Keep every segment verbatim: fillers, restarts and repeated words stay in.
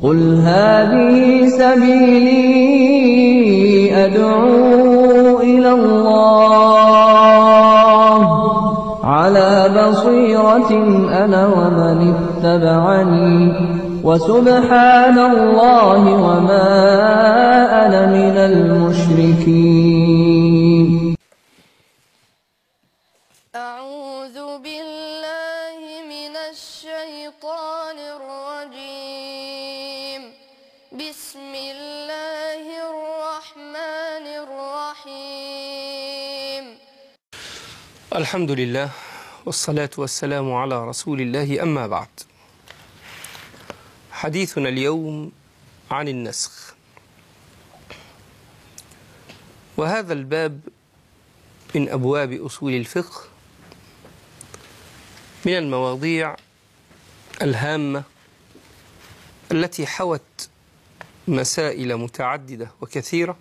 قل هذه سبيلي أدعو إلى الله على بصيرة أنا ومن اتبعني وسبحان الله وما أنا من المشركين. أعوذ بالله من الشيطان الرجيم. بسم الله الرحمن الرحيم. الحمد لله والصلاة والسلام على رسول الله، أما بعد. حديثنا اليوم عن النسخ، وهذا الباب من أبواب أصول الفقه، من المواضيع الهامة التي حوت مسائل متعددة وكثيرة.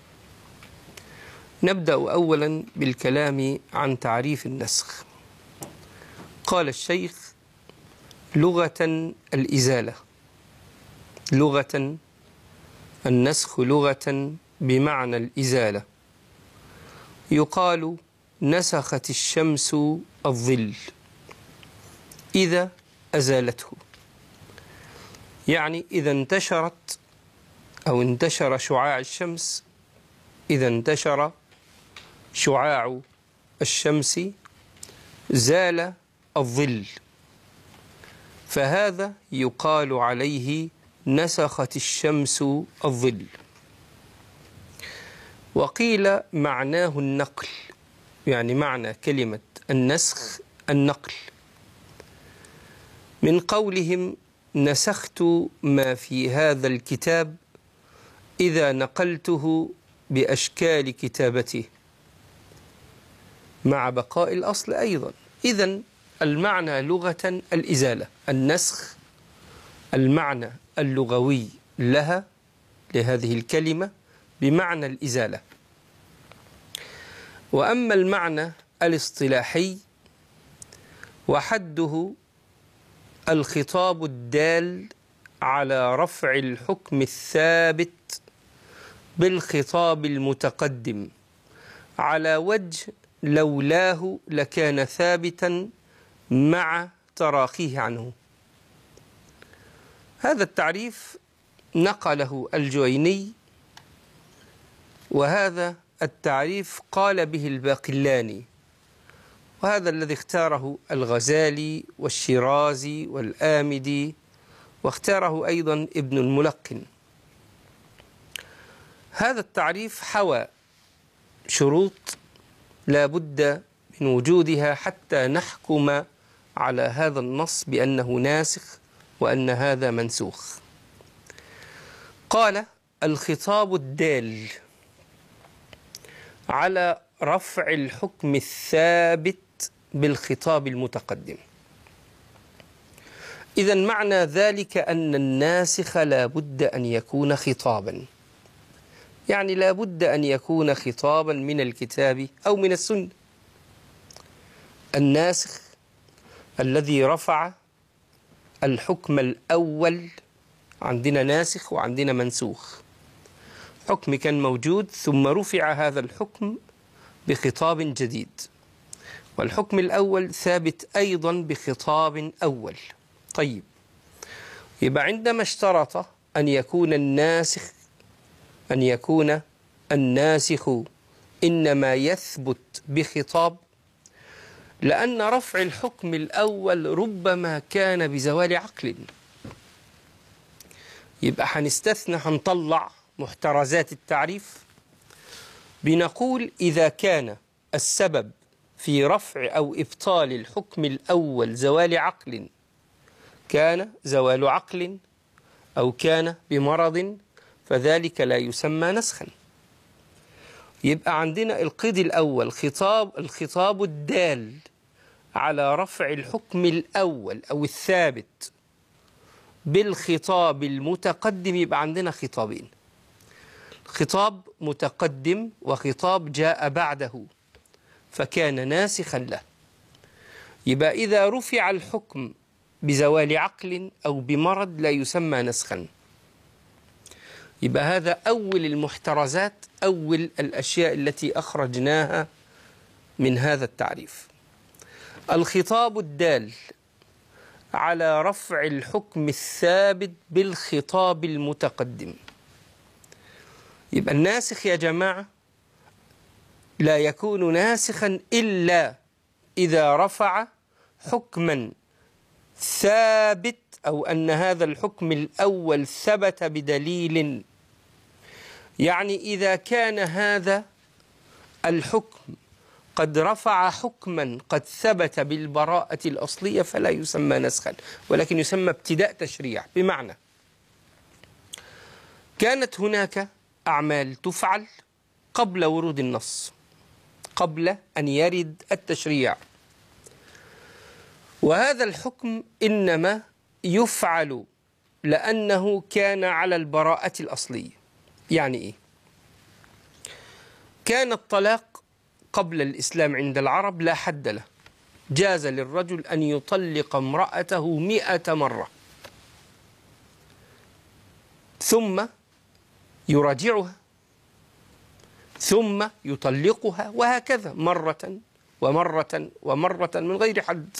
نبدأ أولا بالكلام عن تعريف النسخ. قال الشيخ: لغة الإزالة. لغة النسخ لغة بمعنى الإزالة. يقال نسخت الشمس الظل إذا أزالته، يعني إذا انتشرت أو انتشر شعاع الشمس، إذا انتشر شعاع الشمس زال الظل، فهذا يقال عليه نسخت الشمس الظل. وقيل معناه النقل، يعني معنى كلمة النسخ النقل، من قولهم نسخت ما في هذا الكتاب إذا نقلته بأشكال كتابته، مع بقاء الأصل أيضا. إذن المعنى لغة الإزالة. النسخ المعنى اللغوي لها لهذه الكلمة بمعنى الإزالة. وأما المعنى الاصطلاحي وحده الخطاب الدال على رفع الحكم الثابت بالخطاب المتقدم على وجه لولاه لكان ثابتا مع تراخيه عنه. هذا التعريف نقله الجويني، وهذا التعريف قال به الباقلاني، وهذا الذي اختاره الغزالي والشيرازي والآمدي، واختاره أيضا ابن الملقن. هذا التعريف حوى شروط لا بد من وجودها حتى نحكم على هذا النص بأنه ناسخ وأن هذا منسوخ. قال: الخطاب الدال على رفع الحكم الثابت بالخطاب المتقدم. إذن معنى ذلك أن الناسخ لا بد أن يكون خطابا، يعني لا بد أن يكون خطابا من الكتاب أو من السنة. الناسخ الذي رفع الحكم الأول، عندنا ناسخ وعندنا منسوخ. حكم كان موجود ثم رفع هذا الحكم بخطاب جديد، والحكم الأول ثابت أيضا بخطاب أول. طيب، يبقى عندما اشترط أن يكون الناسخ أن يكون الناسخ إنما يثبت بخطاب، لأن رفع الحكم الأول ربما كان بزوال عقل. يبقى هنستثنى، هنطلع محترزات التعريف، بنقول إذا كان السبب في رفع أو إبطال الحكم الأول زوال عقل، كان زوال عقل أو كان بمرض، فذلك لا يسمى نسخا. يبقى عندنا القيد الأول خطاب الخطاب الدال على رفع الحكم الأول أو الثابت بالخطاب المتقدم. يبقى عندنا خطابين: خطاب متقدم وخطاب جاء بعده فكان ناسخا له. يبقى إذا رفع الحكم بزوال عقل أو بمرض لا يسمى نسخا، يبقى هذا أول المحترزات، أول الأشياء التي أخرجناها من هذا التعريف. الخطاب الدال على رفع الحكم الثابت بالخطاب المتقدم. يبقى الناسخ يا جماعة لا يكون ناسخا إلا إذا رفع حكما ثابت، أو أن هذا الحكم الأول ثبت بدليل. يعني إذا كان هذا الحكم قد رفع حكما قد ثبت بالبراءة الأصلية فلا يسمى نسخا، ولكن يسمى ابتداء تشريع. بمعنى كانت هناك أعمال تفعل قبل ورود النص، قبل أن يرد التشريع، وهذا الحكم إنما يفعل لأنه كان على البراءة الأصلية. يعني إيه؟ كان الطلاق قبل الإسلام عند العرب لا حد له، جاز للرجل أن يطلق امرأته مئة مرة ثم يراجعها ثم يطلقها، وهكذا مرة ومرة ومرة من غير حد.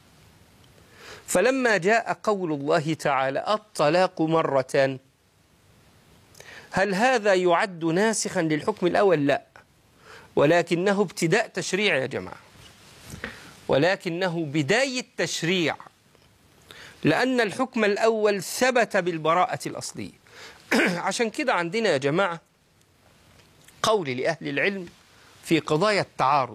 فلما جاء قول الله تعالى الطلاق مرتان، هل هذا يعد ناسخا للحكم الأول؟ لا، ولكنه ابتداء تشريع يا جماعة، ولكنه بداية تشريع، لأن الحكم الأول ثبت بالبراءة الأصلية. عشان كده عندنا يا جماعة قول لأهل العلم في قضايا التعارض.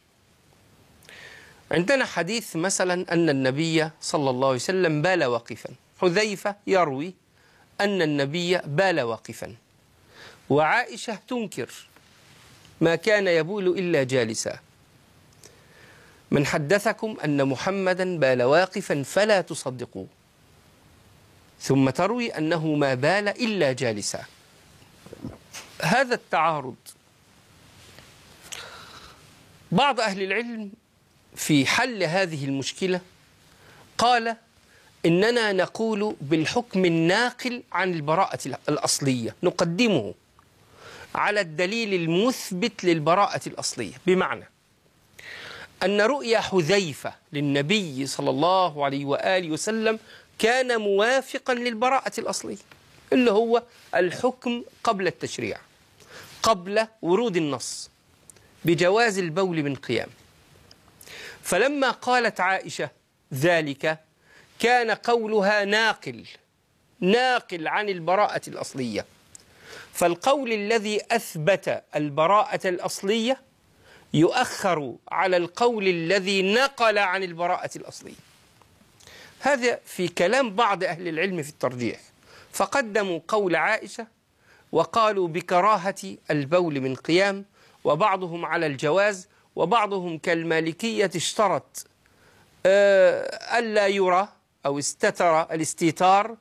عندنا حديث مثلا أن النبي صلى الله عليه وسلم بال واقفا، حذيفة يروي أن النبي بال واقفا، وعائشة تنكر ما كان يبول إلا جالسا. من حدثكم أن محمدا بال واقفا فلا تصدقوه، ثم تروي أنه ما بال إلا جالسا. هذا التعارض بعض أهل العلم في حل هذه المشكلة قال إننا نقول بالحكم الناقل عن البراءة الأصلية، نقدمه على الدليل المثبت للبراءة الأصلية. بمعنى أن رؤيا حذيفة للنبي صلى الله عليه وآله وسلم كان موافقا للبراءة الأصلية، اللي هو الحكم قبل التشريع، قبل ورود النص بجواز البول من قيام. فلما قالت عائشة ذلك كان قولها ناقل ناقل عن البراءة الأصلية، فالقول الذي أثبت البراءة الأصلية يؤخر على القول الذي نقل عن البراءة الأصلية. هذا في كلام بعض أهل العلم في الترجيح، فقدموا قول عائشة وقالوا بكراهة البول من قيام، وبعضهم على الجواز، وبعضهم كالمالكية اشترط ألا يرى أو استتر الاستتار،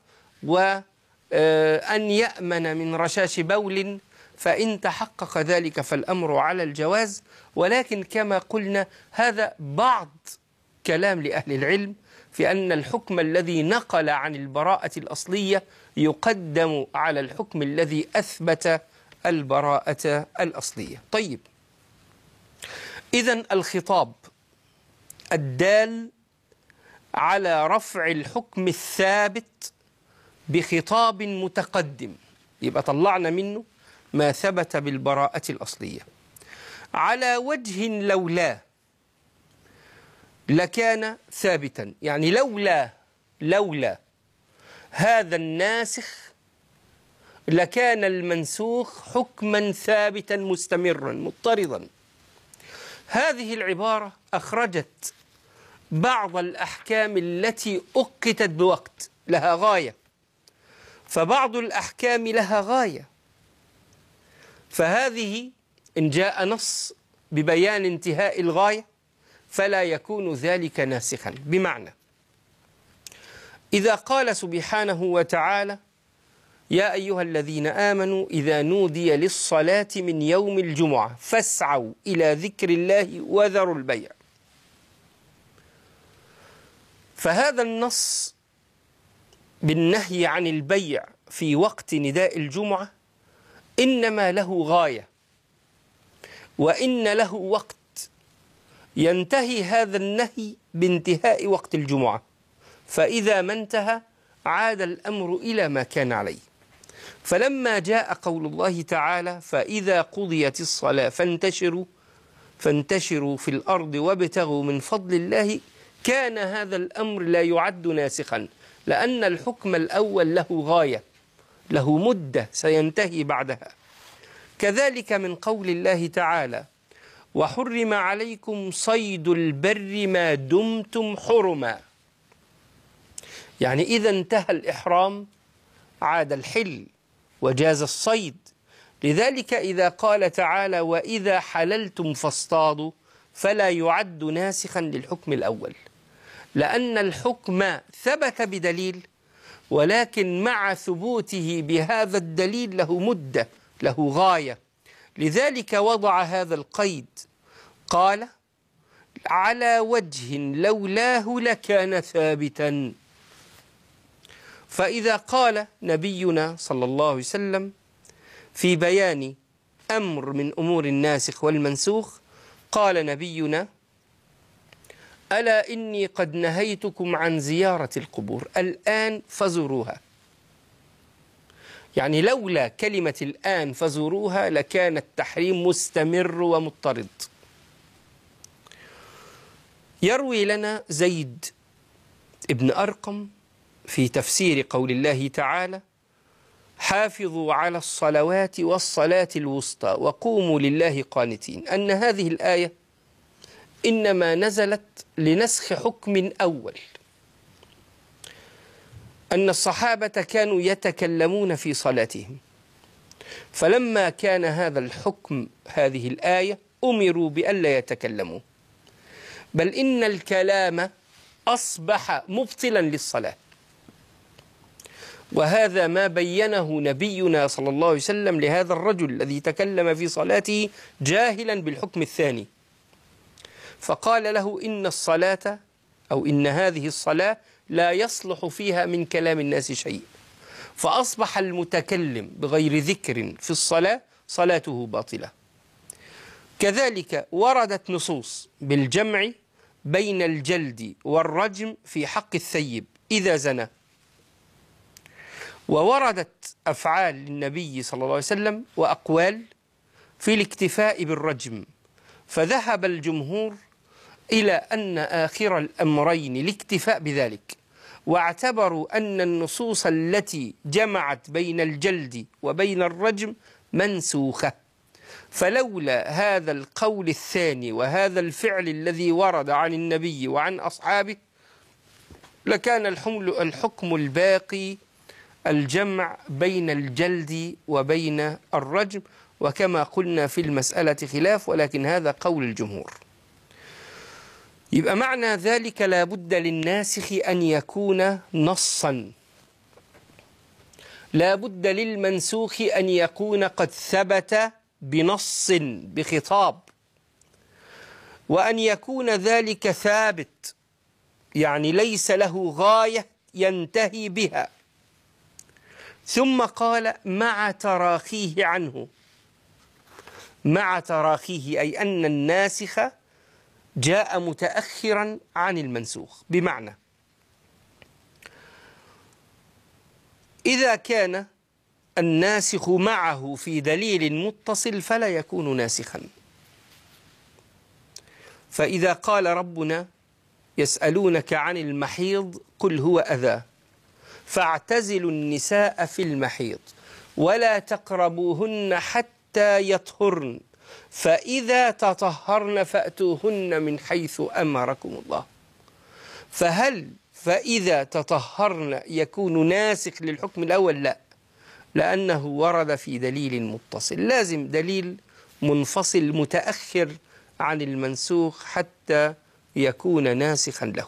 وأن يأمن من رشاش بول، فإن تحقق ذلك فالأمر على الجواز. ولكن كما قلنا هذا بعض كلام لأهل العلم في أن الحكم الذي نقل عن البراءة الأصلية يقدم على الحكم الذي أثبت البراءة الأصلية. طيب، إذن الخطاب الدال على رفع الحكم الثابت بخطاب متقدم، يبقى طلعنا منه ما ثبت بالبراءة الأصلية على وجه لولا لكان ثابتا. يعني لولا لولا هذا الناسخ لكان المنسوخ حكما ثابتا مستمرا مضطردا. هذه العبارة أخرجت بعض الأحكام التي أقتت بوقت لها غاية، فبعض الأحكام لها غاية، فهذه إن جاء نص ببيان انتهاء الغاية فلا يكون ذلك ناسخا. بمعنى إذا قال سبحانه وتعالى يا أيها الذين آمنوا إذا نودي للصلاة من يوم الجمعة فاسعوا إلى ذكر الله وذروا البيع، فهذا النص بالنهي عن البيع في وقت نداء الجمعة إنما له غاية، وإن له وقت ينتهي هذا النهي بانتهاء وقت الجمعة، فإذا ما انتهى عاد الأمر إلى ما كان عليه. فلما جاء قول الله تعالى فإذا قضيت الصلاة فانتشروا فانتشروا في الأرض وابتغوا من فضل الله، كان هذا الأمر لا يعد ناسخا، لأن الحكم الأول له غاية، له مدة سينتهي بعدها. كذلك من قول الله تعالى وحرم عليكم صيد البر ما دمتم حرما، يعني إذا انتهى الإحرام عاد الحل وجاز الصيد. لذلك إذا قال تعالى وإذا حللتم فاصطادوا فلا يعد ناسخا للحكم الأول، لأن الحكم ثبت بدليل، ولكن مع ثبوته بهذا الدليل له مدة، له غاية. لذلك وضع هذا القيد، قال على وجه لولاه لكان ثابتا. فإذا قال نبينا صلى الله عليه وسلم في بيان أمر من أمور الناسخ والمنسوخ، قال نبينا ألا إني قد نهيتكم عن زيارة القبور الآن فزوروها، يعني لولا كلمة الآن فزوروها لكان التحريم مستمر ومضطرد. يروي لنا زيد ابن أرقم في تفسير قول الله تعالى حافظوا على الصلوات والصلاة الوسطى وقوموا لله قانتين، أن هذه الآية إنما نزلت لنسخ حكم أول، أن الصحابة كانوا يتكلمون في صلاتهم، فلما كان هذا الحكم هذه الآية أمروا بألا يتكلموا، بل إن الكلام أصبح مبطلا للصلاة. وهذا ما بينه نبينا صلى الله عليه وسلم لهذا الرجل الذي تكلم في صلاته جاهلا بالحكم الثاني، فقال له إن الصلاة أو إن هذه الصلاة لا يصلح فيها من كلام الناس شيء، فأصبح المتكلم بغير ذكر في الصلاة صلاته باطلة. كذلك وردت نصوص بالجمع بين الجلد والرجم في حق الثيب إذا زنى، ووردت أفعال للنبي صلى الله عليه وسلم وأقوال في الاكتفاء بالرجم، فذهب الجمهور إلى أن آخر الأمرين الاكتفاء بذلك، واعتبروا أن النصوص التي جمعت بين الجلد وبين الرجم منسوخة، فلولا هذا القول الثاني وهذا الفعل الذي ورد عن النبي وعن أصحابه لكان الحكم الباقي الجمع بين الجلد وبين الرجم، وكما قلنا في المسألة خلاف، ولكن هذا قول الجمهور. يبقى معنى ذلك لا بد للناسخ أن يكون نصا، لا بد للمنسوخ أن يكون قد ثبت بنص بخطاب، وأن يكون ذلك ثابت، يعني ليس له غاية ينتهي بها. ثم قال مع تراخيه عنه، مع تراخيه أي أن الناسخ جاء متأخرا عن المنسوخ، بمعنى إذا كان الناسخ معه في دليل متصل فلا يكون ناسخا. فإذا قال ربنا يسألونك عن المحيض قل هو أذى فاعتزلوا النساء في المحيض ولا تقربوهن حتى يطهرن فإذا تطهرن فأتوهن من حيث أمركم الله، فهل فإذا تطهرن يكون ناسخ للحكم الأول؟ لا، لأنه ورد في دليل متصل، لازم دليل منفصل متأخر عن المنسوخ حتى يكون ناسخا له.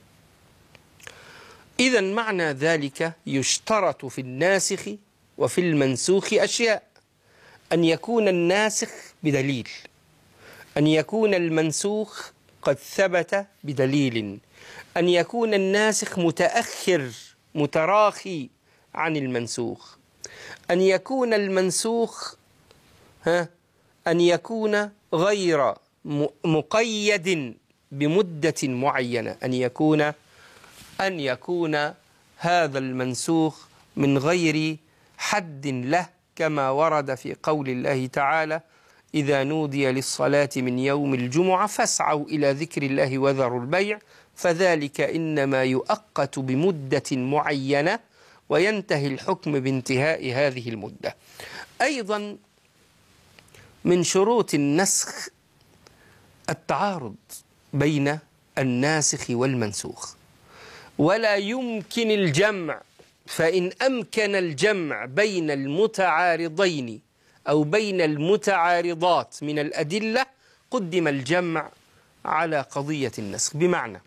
إذا معنى ذلك يشترط في الناسخ وفي المنسوخ أشياء: أن يكون الناسخ بدليل، أن يكون المنسوخ قد ثبت بدليل، أن يكون الناسخ متأخر متراخي عن المنسوخ، أن يكون المنسوخ ها أن يكون غير مقيد بمدة معينة، أن يكون أن يكون هذا المنسوخ من غير حد له، كما ورد في قول الله تعالى: إذا نودي للصلاة من يوم الجمعة فاسعوا إلى ذكر الله وذروا البيع، فذلك إنما يؤقت بمدة معينة وينتهي الحكم بانتهاء هذه المدة. أيضا من شروط النسخ التعارض بين الناسخ والمنسوخ، ولا يمكن الجمع، فإن أمكن الجمع بين المتعارضين أو بين المتعارضات من الأدلة قدم الجمع على قضية النسخ. بمعنى،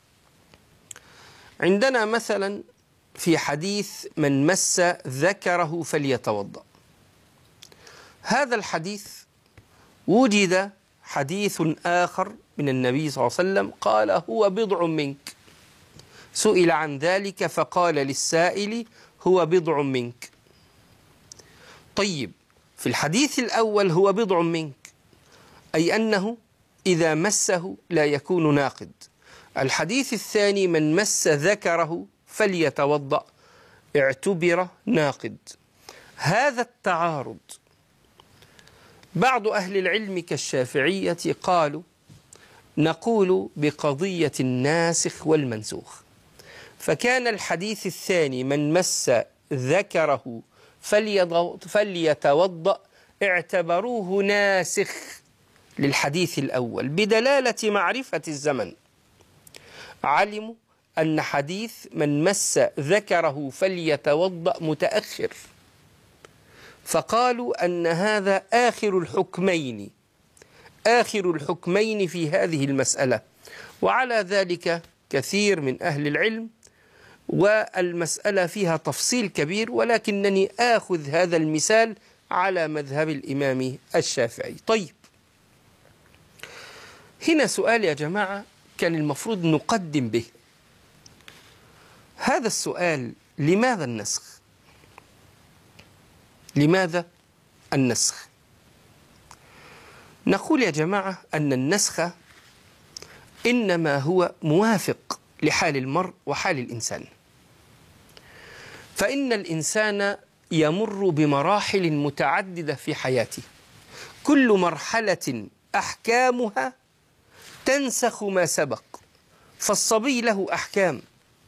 عندنا مثلا في حديث من مس ذكره فليتوضأ، هذا الحديث وجد حديث آخر من النبي صلى الله عليه وسلم قال: هو بضع منك. سئل عن ذلك فقال للسائل: هو بضع منك. طيب، في الحديث الأول هو بضع منك، أي أنه إذا مسه لا يكون ناقض. الحديث الثاني من مس ذكره فليتوضأ اعتبر ناقض. هذا التعارض بعض أهل العلم كالشافعية قالوا نقول بقضية الناسخ والمنسوخ، فكان الحديث الثاني من مس ذكره فليتوضأ اعتبروه ناسخ للحديث الأول بدلالة معرفة الزمن، علموا أن حديث من مس ذكره فليتوضأ متأخر، فقالوا أن هذا آخر الحكمين آخر الحكمين في هذه المسألة. وعلى ذلك كثير من أهل العلم، والمسألة فيها تفصيل كبير، ولكنني آخذ هذا المثال على مذهب الإمام الشافعي. طيب، هنا سؤال يا جماعة كان المفروض نقدم به. هذا السؤال: لماذا النسخ؟ لماذا النسخ؟ نقول يا جماعة أن النسخ إنما هو موافق لحال المرء وحال الإنسان، فإن الإنسان يمر بمراحل متعددة في حياته، كل مرحلة أحكامها تنسخ ما سبق. فالصبي له أحكام،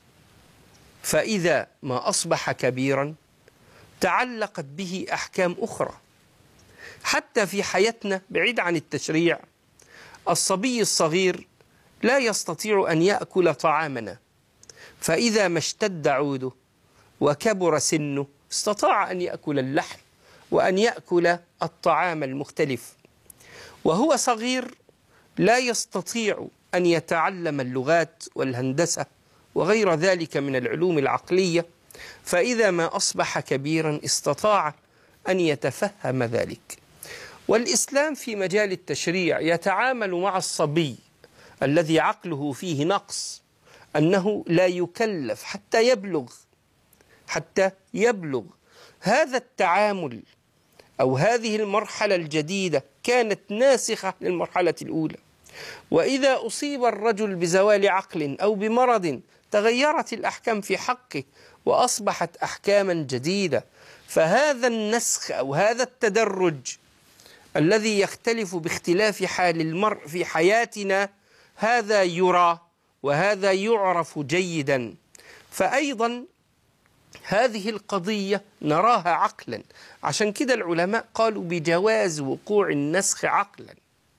فإذا ما أصبح كبيرا تعلقت به أحكام أخرى. حتى في حياتنا بعيد عن التشريع، الصبي الصغير لا يستطيع أن يأكل طعامنا، فإذا ما اشتد عوده وكبر سنه استطاع أن يأكل اللحم وأن يأكل الطعام المختلف. وهو صغير لا يستطيع أن يتعلم اللغات والهندسة وغير ذلك من العلوم العقلية، فإذا ما أصبح كبيرا استطاع أن يتفهم ذلك. والإسلام في مجال التشريع يتعامل مع الصبي الذي عقله فيه نقص أنه لا يكلف حتى يبلغ حتى يبلغ. هذا التعامل أو هذه المرحلة الجديدة كانت ناسخة للمرحلة الأولى، وإذا أصيب الرجل بزوال عقل أو بمرض تغيرت الأحكام في حقه وأصبحت أحكاما جديدة. فهذا النسخ أو هذا التدرج الذي يختلف باختلاف حال المرء في حياتنا هذا يرى وهذا يعرف جيدا. فأيضا هذه القضية نراها عقلا، عشان كده العلماء قالوا بجواز وقوع النسخ عقلا.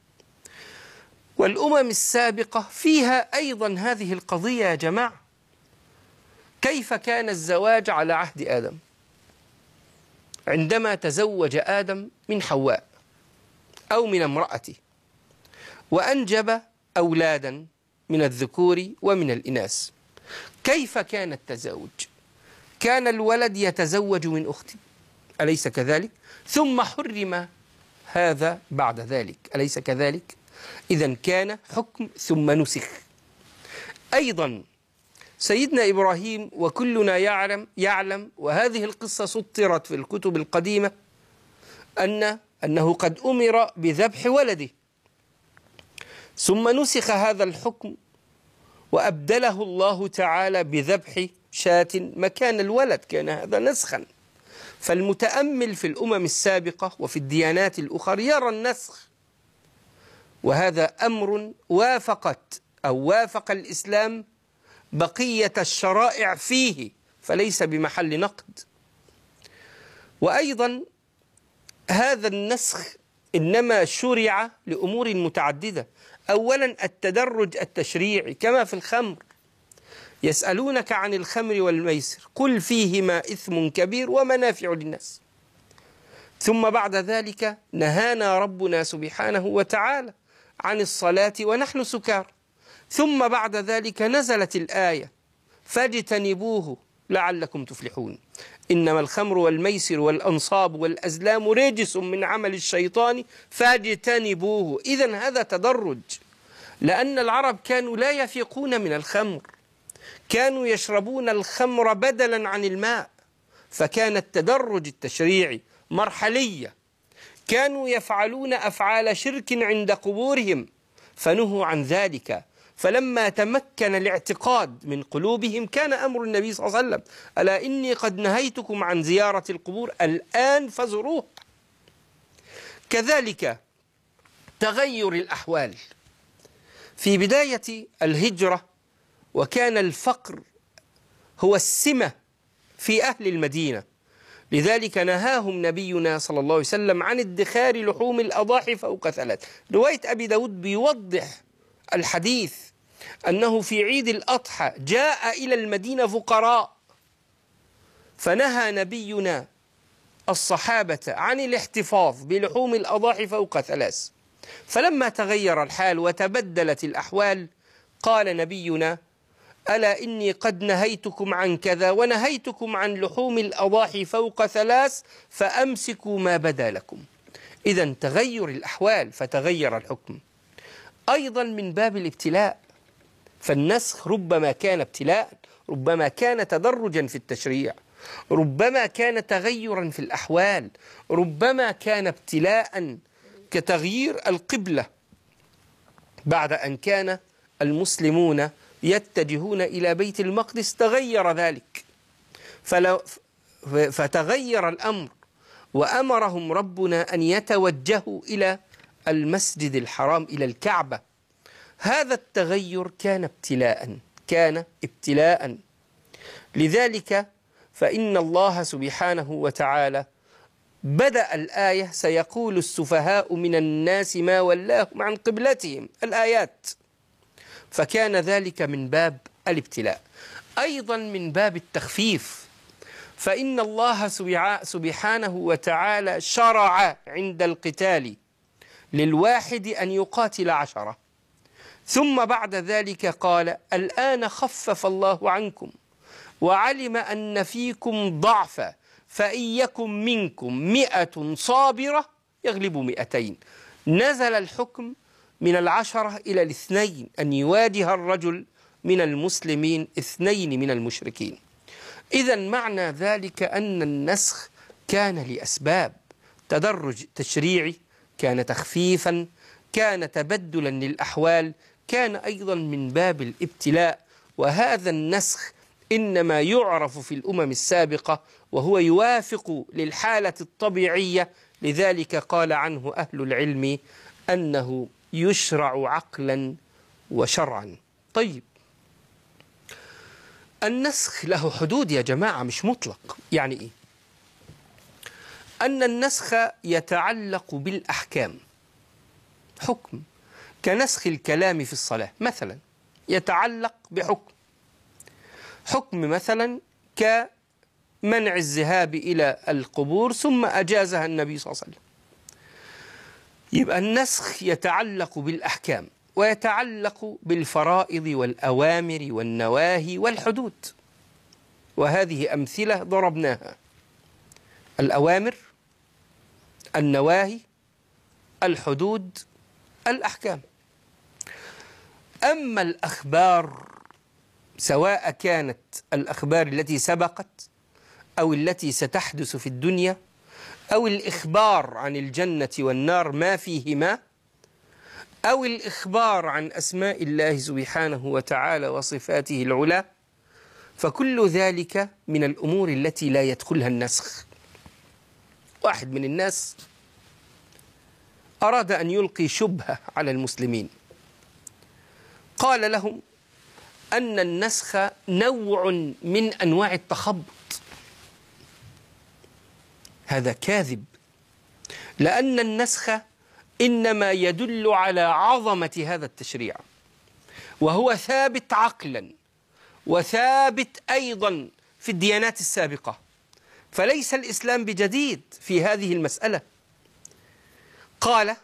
والأمم السابقة فيها أيضا هذه القضية يا جماعة. كيف كان الزواج على عهد آدم؟ عندما تزوج آدم من حواء أو من امرأته وأنجب أولادا من الذكور ومن الإناث، كيف كان التزاوج؟ كان الولد يتزوج من أخته، أليس كذلك؟ ثم حرم هذا بعد ذلك، أليس كذلك؟ إذن كان حكم ثم نسخ. أيضا سيدنا إبراهيم وكلنا يعلم يعلم وهذه القصة سطرت في الكتب القديمة أن أنه قد أمر بذبح ولده، ثم نسخ هذا الحكم وأبدله الله تعالى بذبح شاة مكان الولد، كان هذا نسخا. فالمتأمل في الأمم السابقة وفي الديانات الأخرى يرى النسخ، وهذا أمر وافقت أو وافق الإسلام بقية الشرائع فيه، فليس بمحل نقد. وأيضا هذا النسخ إنما شرع لأمور متعددة. أولا التدرج التشريعي كما في الخمر، يسألونك عن الخمر والميسر قل فيهما إثم كبير ومنافع للناس. ثم بعد ذلك نهانا ربنا سبحانه وتعالى عن الصلاة ونحن سكار. ثم بعد ذلك نزلت الآية فاجتنبوه لعلكم تفلحون، إنما الخمر والميسر والأنصاب والأزلام رجس من عمل الشيطان فاجتنبوه. إذن هذا تدرج، لأن العرب كانوا لا يفيقون من الخمر، كانوا يشربون الخمر بدلا عن الماء، فكان التدرج التشريعي مرحلية. كانوا يفعلون أفعال شرك عند قبورهم فنهوا عن ذلك، فلما تمكن الاعتقاد من قلوبهم كان أمر النبي صلى الله عليه وسلم ألا إني قد نهيتكم عن زيارة القبور الآن فزوروه. كذلك تغير الأحوال في بداية الهجرة، وكان الفقر هو السمة في أهل المدينة، لذلك نهاهم نبينا صلى الله عليه وسلم عن ادخار لحوم الأضاحي فوق ثلاث. رواية أبي داود بيوضح الحديث أنه في عيد الأضحى جاء إلى المدينة فقراء، فنهى نبينا الصحابة عن الاحتفاظ بلحوم الأضاحي فوق ثلاث. فلما تغير الحال وتبدلت الأحوال قال نبينا ألا إني قد نهيتكم عن كذا ونهيتكم عن لحوم الأضاحي فوق ثلاث فأمسكوا ما بدا لكم. إذن تغير الأحوال فتغير الحكم. أيضا من باب الابتلاء، فالنسخ ربما كان ابتلاء، ربما كان تدرجا في التشريع، ربما كان تغيرا في الأحوال، ربما كان ابتلاء كتغيير القبلة بعد أن كان المسلمون يتجهون إلى بيت المقدس تغير ذلك، فلو فتغير الأمر وأمرهم ربنا أن يتوجهوا إلى المسجد الحرام إلى الكعبة. هذا التغير كان ابتلاء، كان ابتلاء. لذلك فإن الله سبحانه وتعالى بدأ الآية سيقول السفهاء من الناس ما ولاهم عن قبلتهم الآيات، فكان ذلك من باب الابتلاء. أيضا من باب التخفيف، فإن الله سبحانه وتعالى شرع عند القتال للواحد أن يقاتل عشرة، ثم بعد ذلك قال الآن خفف الله عنكم وعلم أن فيكم ضعفا فإن يكن منكم مئة صابرة يغلبوا مئتين. نزل الحكم من العشرة إلى الاثنين، أن يواجه الرجل من المسلمين اثنين من المشركين. إذن معنى ذلك أن النسخ كان لأسباب، تدرج تشريعي، كان تخفيفا، كان تبدلا للأحوال، كان أيضا من باب الابتلاء. وهذا النسخ إنما يعرف في الأمم السابقة وهو يوافق للحالة الطبيعية، لذلك قال عنه أهل العلم أنه يشرع عقلا وشرعا. طيب، النسخ له حدود يا جماعة، مش مطلق. يعني إيه؟ أن النسخ يتعلق بالأحكام، حكم كنسخ الكلام في الصلاة مثلا يتعلق بحكم، حكم مثلا كمنع الذهاب إلى القبور ثم أجازها النبي صلى الله عليه وسلم. يبقى النسخ يتعلق بالأحكام ويتعلق بالفرائض والأوامر والنواهي والحدود، وهذه أمثلة ضربناها: الأوامر، النواهي، الحدود، الأحكام. أما الأخبار سواء كانت الأخبار التي سبقت أو التي ستحدث في الدنيا أو الإخبار عن الجنة والنار ما فيهما أو الإخبار عن أسماء الله سبحانه وتعالى وصفاته العلى، فكل ذلك من الأمور التي لا يدخلها النسخ. واحد من الناس أراد أن يلقي شبهة على المسلمين، قال لهم أن النسخ نوع من أنواع التخبط. هذا كاذب، لأن النسخ إنما يدل على عظمة هذا التشريع، وهو ثابت عقلا وثابت أيضا في الديانات السابقة، فليس الإسلام بجديد في هذه المسألة. قال: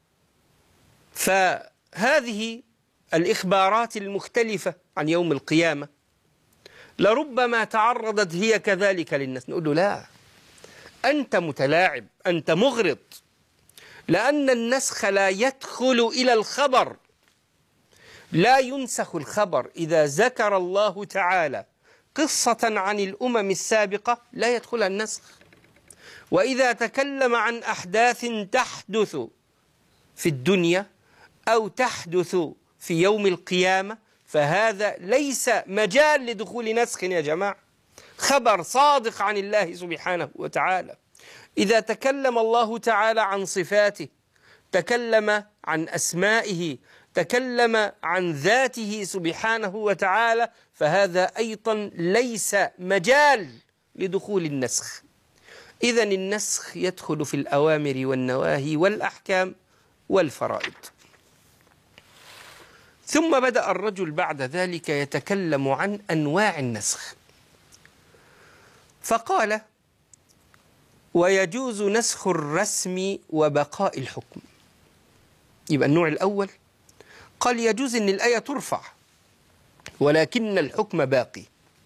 فهذه الإخبارات المختلفة عن يوم القيامة لربما تعرضت هي كذلك للناس. نقول له: لا، أنت متلاعب، أنت مغرض، لأن النسخ لا يدخل إلى الخبر، لا ينسخ الخبر. إذا ذكر الله تعالى قصة عن الأمم السابقة لا يدخلها النسخ، وإذا تكلم عن أحداث تحدث في الدنيا أو تحدث في يوم القيامة فهذا ليس مجال لدخول نسخ يا جماعة. خبر صادق عن الله سبحانه وتعالى. إذا تكلم الله تعالى عن صفاته، تكلم عن أسمائه، تكلم عن ذاته سبحانه وتعالى، فهذا أيضا ليس مجال لدخول النسخ. إذن النسخ يدخل في الأوامر والنواهي والأحكام والفرائض. ثم بدأ الرجل بعد ذلك يتكلم عن أنواع النسخ، فقال: ويجوز نسخ الرسم وبقاء الحكم. يبقى النوع الأول قال يجوز أن الآية ترفع ولكن الحكم باقي.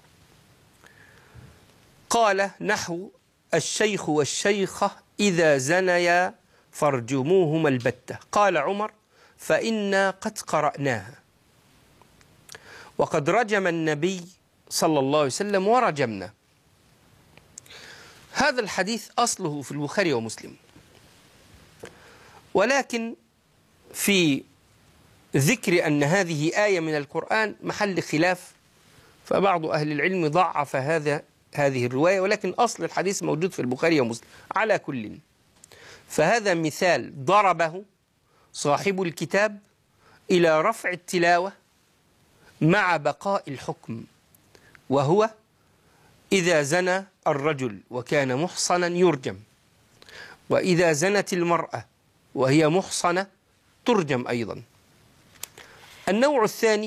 قال نحو: الشيخ والشيخة إذا زنيا فارجموهما البتة. قال عمر: فإنا قد قرأناها، وقد رجم النبي صلى الله عليه وسلم ورجمنا. هذا الحديث أصله في البخاري ومسلم، ولكن في ذكر أن هذه آية من القرآن محل خلاف، فبعض أهل العلم ضعف هذا هذه الرواية، ولكن أصل الحديث موجود في البخاري ومسلم. على كل، فهذا مثال ضربه صاحب الكتاب إلى رفع التلاوة مع بقاء الحكم، وهو إذا زنى الرجل وكان محصنا يرجم، وإذا زنت المرأة وهي محصنة ترجم أيضا. النوع الثاني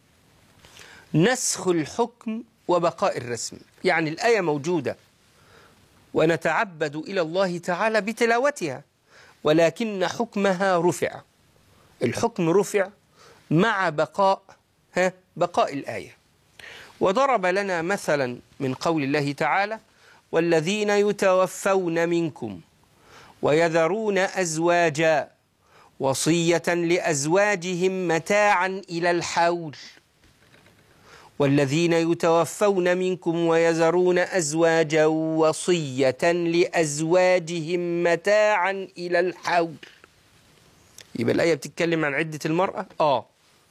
نسخ الحكم وبقاء الرسم، يعني الآية موجودة ونتعبد إلى الله تعالى بتلاوتها، ولكن حكمها رفع، الحكم رفع مع بقاء ها بقاء الآية. وضرب لنا مثلا من قول الله تعالى: والذين يتوفون منكم ويذرون أزواجا وصية لأزواجهم متاعا إلى الحول. والذين يتوفون منكم ويذرون أزواجا وصية لأزواجهم متاعا إلى الحول. يبقى الآية بتتكلم عن عدة المرأة آه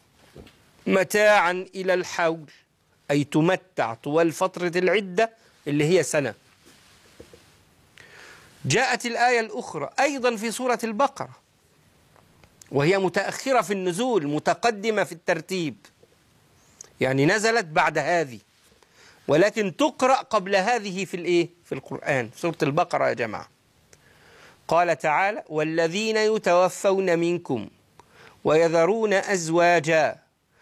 متاعا إلى الحول، أي تمتع طوال فترة العدة اللي هي سنة. جاءت الآية الأخرى أيضا في سورة البقرة، وهي متأخرة في النزول متقدمة في الترتيب، يعني نزلت بعد هذه ولكن تقرأ قبل هذه في الإيه؟ في القرآن، في سورة البقرة يا جماعة. قال تعالى: والذين يتوفون منكم ويذرون أزواجا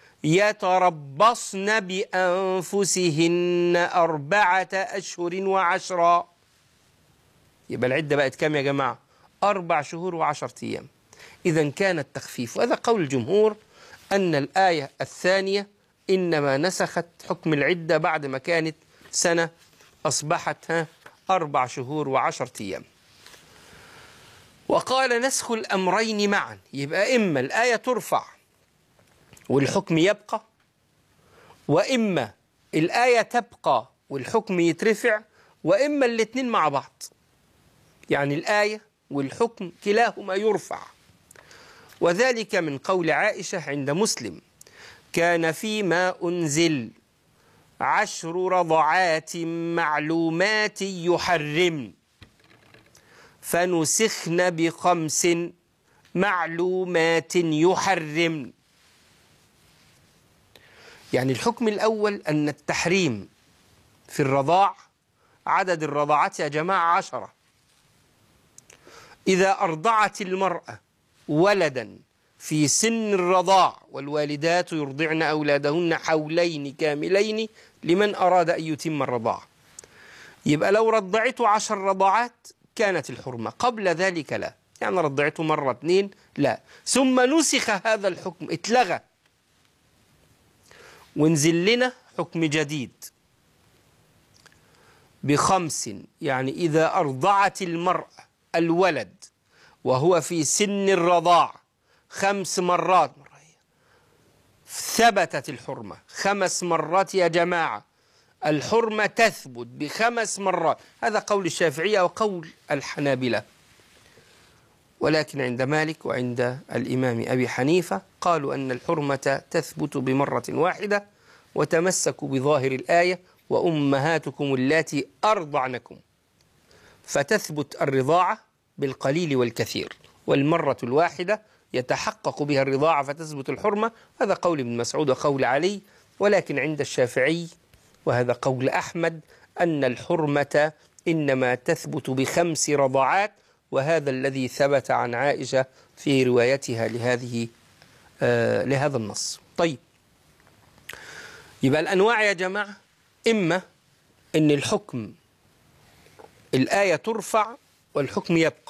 يتربصن بأنفسهن أربعة أشهر وعشرا. يبقى العدة بقت كام يا جماعة؟ أربع شهور وعشرة أيام. إذن كان التخفيف، وهذا قول الجمهور أن الآية الثانية إنما نسخت حكم العدة بعد ما كانت سنة أصبحت ها أربع شهور وعشرة أيام. وقال نسخ الأمرين معا، يبقى إما الآية ترفع والحكم يبقى، وإما الآية تبقى والحكم يترفع، وإما الاتنين مع بعض، يعني الآية والحكم كلاهما يرفع. وذلك من قول عائشة عند مسلم: كان فيما أنزل عشر رضعات معلومات يحرم فنسخن بخمس معلومات يحرم. يعني الحكم الأول أن التحريم في الرضاع، عدد الرضاعات يا جماعة عشرة. إذا أرضعت المرأة ولدا في سن الرضاع، والوالدات يرضعن أولادهن حولين كاملين لمن أراد أن يتم الرضاعة، يبقى لو رضعته عشر رضاعات كانت الحرمة، قبل ذلك لا. يعني رضعته مرة اثنين لا. ثم نسخ هذا الحكم، اتلغى ونزل لنا حكم جديد بخمس. يعني إذا أرضعت المرأة الولد وهو في سن الرضاع خمس مرات ثبتت الحرمة. خمس مرات يا جماعة، الحرمة تثبت بخمس مرات. هذا قول الشافعية وقول الحنابلة، ولكن عند مالك وعند الإمام أبي حنيفة قالوا أن الحرمة تثبت بمرة واحدة، وتمسكوا بظاهر الآية: وأمهاتكم اللاتي أرضعنكم، فتثبت الرضاعة بالقليل والكثير، والمرة الواحدة يتحقق بها الرضاعة فتثبت الحرمة. هذا قول ابن مسعود وقول علي. ولكن عند الشافعي وهذا قول أحمد أن الحرمة إنما تثبت بخمس رضاعات، وهذا الذي ثبت عن عائشة في روايتها لهذه آه لهذا النص. طيب، يبقى الأنواع يا جماعة: إما أن الحكم الآية ترفع والحكم يبقى،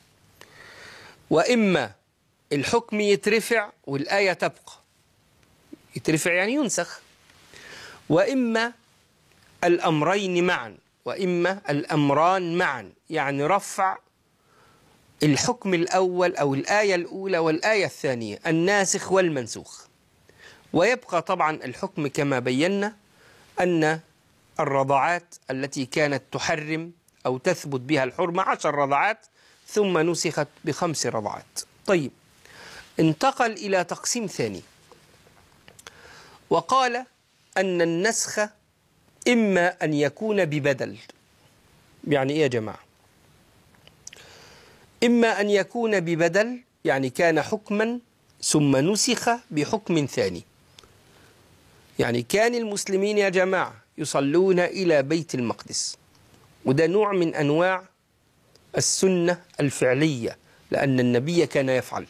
وإما الحكم يترفع والآية تبقى. يترفع يعني ينسخ. وإما الأمرين معا، وإما الأمران معا، يعني رفع الحكم الأول أو الآية الأولى والآية الثانية، الناسخ والمنسوخ. ويبقى طبعا الحكم كما بينا أن الرضاعات التي كانت تحرم أو تثبت بها الحرمة عشر رضاعات، ثم نسخت بخمس رضاعات. طيب، انتقل إلى تقسيم ثاني، وقال أن النسخ إما أن يكون ببدل. يعني إيه يا جماعة؟ إما أن يكون ببدل، يعني كان حكما ثم نسخ بحكم ثاني. يعني كان المسلمين يا جماعة يصلون إلى بيت المقدس، وده نوع من أنواع السنة الفعلية، لأن النبي كان يفعل.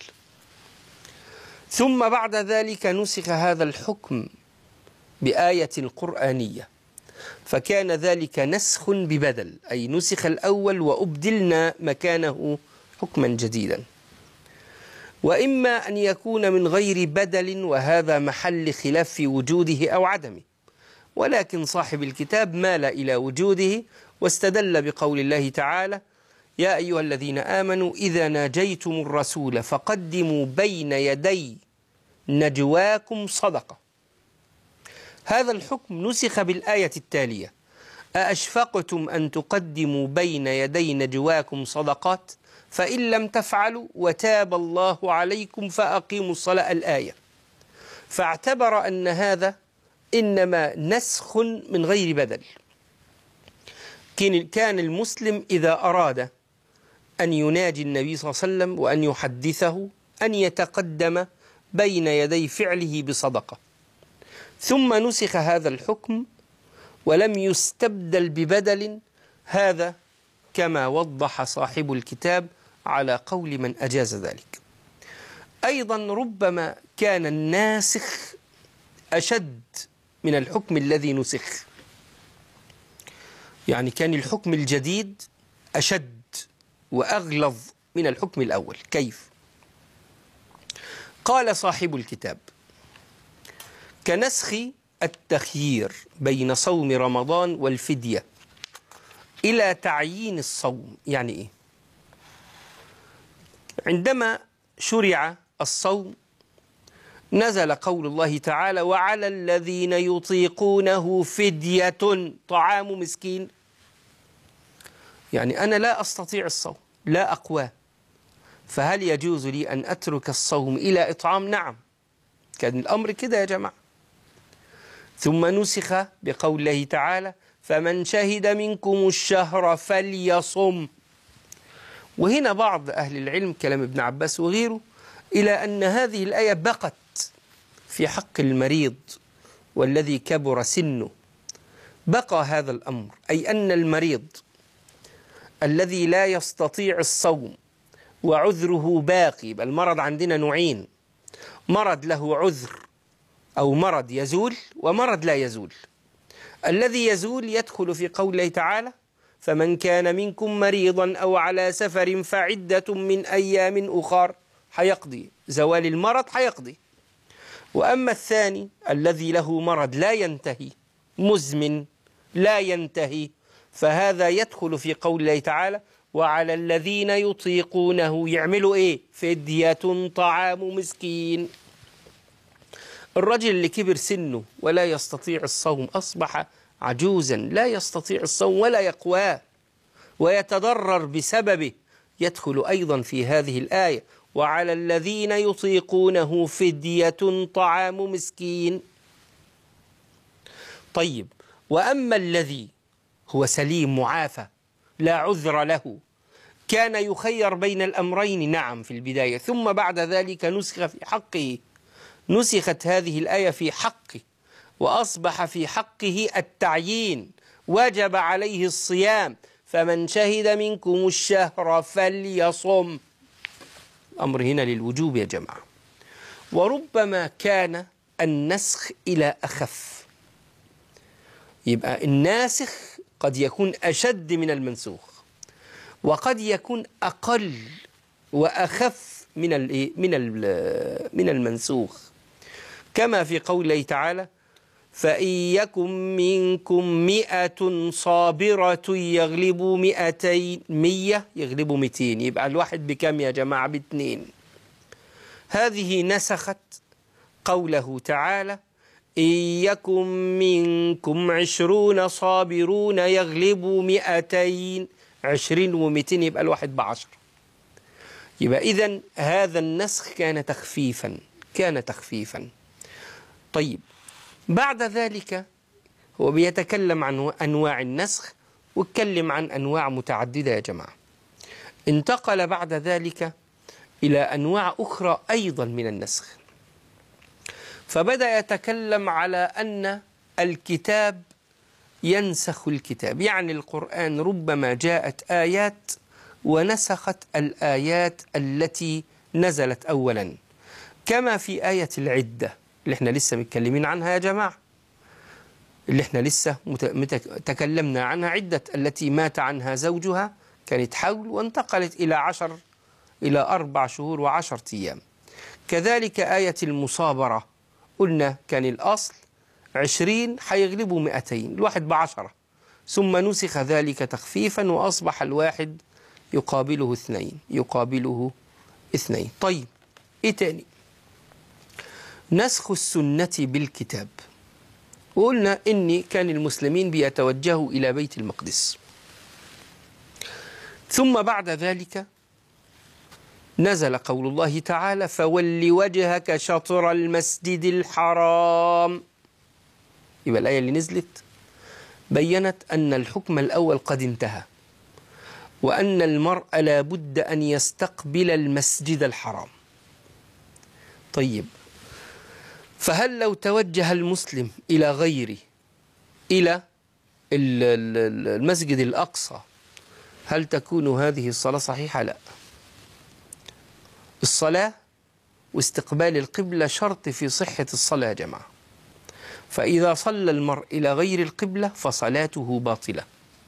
ثم بعد ذلك نسخ هذا الحكم بآية قرآنية، فكان ذلك نسخ ببدل، أي نسخ الأول وأبدلنا مكانه حكما جديدا. وإما أن يكون من غير بدل، وهذا محل خلاف في وجوده أو عدمه، ولكن صاحب الكتاب مال إلى وجوده واستدل بقول الله تعالى: يا أيها الذين آمنوا إذا ناجيتم الرسول فقدموا بين يدي نجواكم صدقة. هذا الحكم نسخ بالآية التالية: أأشفقتم أن تقدموا بين يدي نجواكم صدقات فإن لم تفعلوا وتاب الله عليكم فأقيموا الصلاة، الآية. فاعتبر أن هذا إنما نسخ من غير بدل. كان المسلم إذا أراد أن يناجي النبي صلى الله عليه وسلم وأن يحدثه أن يتقدم بين يدي فعله بصدقة، ثم نسخ هذا الحكم ولم يستبدل ببدل. هذا كما وضح صاحب الكتاب على قول من أجاز ذلك. أيضا ربما كان الناسخ أشد من الحكم الذي نسخ، يعني كان الحكم الجديد أشد وأغلظ من الحكم الأول. كيف؟ قال صاحب الكتاب: كنسخ التخيير بين صوم رمضان والفدية إلى تعيين الصوم. يعني إيه؟ عندما شرع الصوم نزل قول الله تعالى وعلى الذين يطيقونه فدية طعام مسكين. يعني أنا لا أستطيع الصوم، لا أقوى، فهل يجوز لي أن أترك الصوم إلى إطعام؟ نعم، كان الأمر كده يا جماعة. ثم نسخ بقول الله تعالى فمن شهد منكم الشهر فليصم. وهنا بعض أهل العلم كلام ابن عباس وغيره إلى أن هذه الآية بقت في حق المريض والذي كبر سنه، بقى هذا الأمر، أي أن المريض الذي لا يستطيع الصوم وعذره باقي، بل المرض عندنا نوعين، مرض له عذر أو مرض يزول ومرض لا يزول. الذي يزول يدخل في قوله تعالى فمن كان منكم مريضا أو على سفر فعدة من أيام أخر، حيقضي زوال المرض، حيقضي. وأما الثاني الذي له مرض لا ينتهي، مزمن لا ينتهي، فهذا يدخل في قول الله تعالى وعلى الذين يطيقونه يعملوا إيه؟ فدية طعام مسكين. الرجل اللي كبر سنه ولا يستطيع الصوم، أصبح عجوزا لا يستطيع الصوم ولا يقواه ويتضرر بسببه، يدخل أيضا في هذه الآية وعلى الذين يطيقونه فدية طعام مسكين. طيب، وأما الذي هو سليم معافى لا عذر له، كان يخير بين الأمرين، نعم في البداية، ثم بعد ذلك نسخ في حقه، نسخت هذه الآية في حقه وأصبح في حقه التعيين، وجب عليه الصيام، فمن شهد منكم الشهر فليصم. الأمر هنا للوجوب يا جماعة. وربما كان النسخ إلى أخف، يبقى الناسخ قد يكون أشد من المنسوخ، وقد يكون أقل وأخف من من من المنسوخ، كما في قوله تعالى فإن يكن منكم مئة صابرة يغلبوا مئتين، مية يغلبوا مئتين، يبقى الواحد بكم يا جماعة؟ باثنين. هذه نسخت قوله تعالى إن يكن منكم عشرون صابرون يغلبوا مئتين، عشرين ومئتين يبقى الواحد بعشر. يبقى إذن هذا النسخ كان تخفيفا، كان تخفيفا. طيب، بعد ذلك هو بيتكلم عن أنواع النسخ واتكلم عن أنواع متعددة يا جماعة. انتقل بعد ذلك إلى أنواع أخرى أيضا من النسخ، فبدأ يتكلم على أن الكتاب ينسخ الكتاب، يعني القرآن ربما جاءت آيات ونسخت الآيات التي نزلت أولا، كما في آية العدة اللي احنا لسه متكلمين عنها يا جماعة، اللي احنا لسه تكلمنا عنها، عدة التي مات عنها زوجها كانت حول وانتقلت إلى عشر إلى أربع شهور وعشرة أيام. كذلك آية المصابرة قلنا كان الأصل عشرين حيغلبوا مئتين، الواحد بعشرة، ثم نسخ ذلك تخفيفا وأصبح الواحد يقابله اثنين، يقابله اثنين. طيب، إيه تاني؟ نسخ السنة بالكتاب. وقلنا إن كان المسلمين بيتوجهوا إلى بيت المقدس، ثم بعد ذلك نزل قول الله تعالى فول وجهك شطر المسجد الحرام. يبقى الآية اللي نزلت بيّنت أن الحكم الأول قد انتهى، وأن المرء لا بد أن يستقبل المسجد الحرام. طيب، فهل لو توجه المسلم إلى غيره، إلى المسجد الأقصى، هل تكون هذه الصلاة صحيحة؟ لا. الصلاة واستقبال القبلة شرط في صحة الصلاة يا جماعة، فإذا صلى المرء إلى غير القبلة فصلاته باطلة،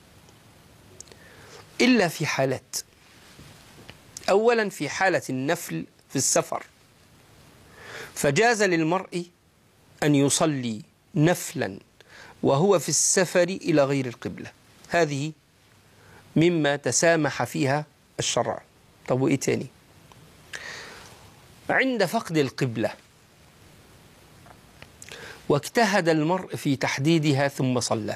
إلا في حالات. أولا في حالة النفل في السفر، فجاز للمرء أن يصلي نفلا وهو في السفر إلى غير القبلة، هذه مما تسامح فيها الشرع. طب وإيه تاني؟ عند فقد القبلة، واجتهد المرء في تحديدها ثم صلى،